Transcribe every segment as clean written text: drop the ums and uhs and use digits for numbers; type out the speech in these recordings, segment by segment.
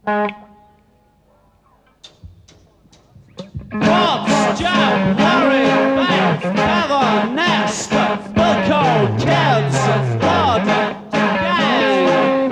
What's Joe, Larry, Bates, Heather, Nest, Bilko, Kids, Blood, Gang.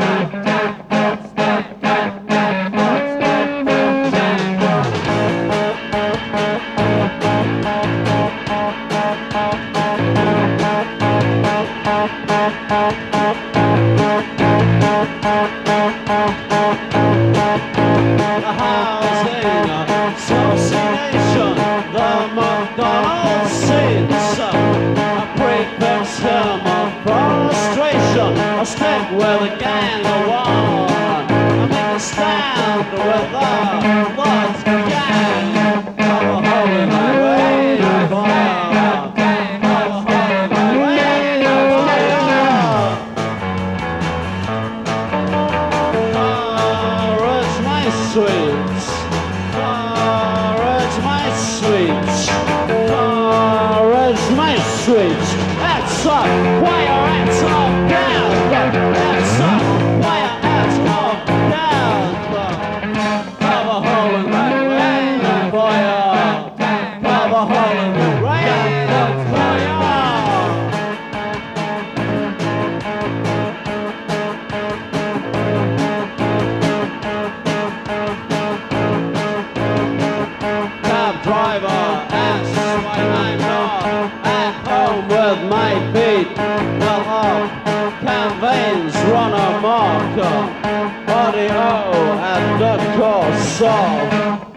The housing association, the McDonald's scenes, a prefix him of frustration. I stick with a gang of one, I make a stand with the Blood Gang. Of a hole in my way, fire. Of a hole in my way, fire. It's my sweets. It's my sweets. It's my sweets. That's a wire, it's all down. That's a wire, it's all down. Have a hole in my rain for ya. Have a hole in the rain for ya. Cab driver asks why I'm not at home with my feet well up. Campaigns run amok. Audio at the cost of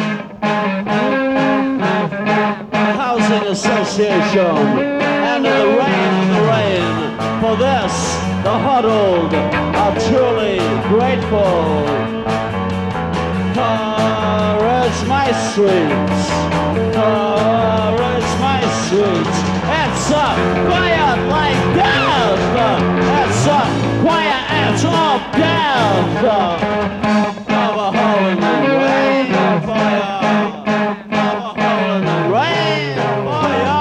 the Housing Association. And in the rain, for this, the huddled are truly grateful. It's my sweets. It's my sweets. It's a quiet like death. It's a quiet it's all death. Have a hole in the rain for ya. Have a hole in the rain for ya.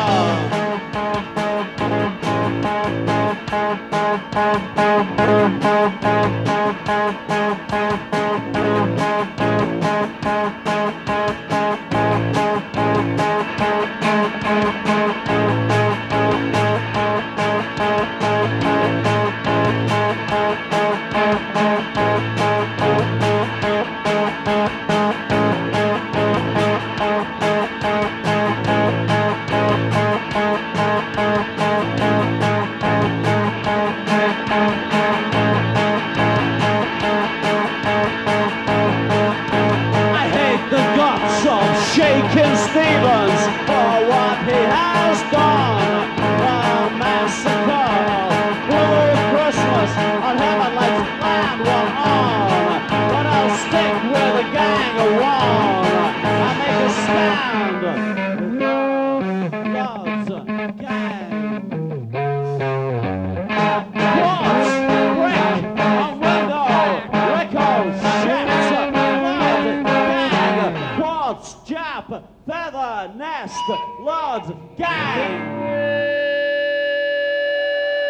I hate the guts of Shakin' Stevens for what he has done. The massacre, Blue Christmas, on Heaven Lights Land one on. But I'll stick with a gang of one. I make a stand with the Blood Gang. Quartz, brick, a window, Rico's, Shanks, Blood Gang. Quartz, Jap, Feather, Nest, Blood Gang.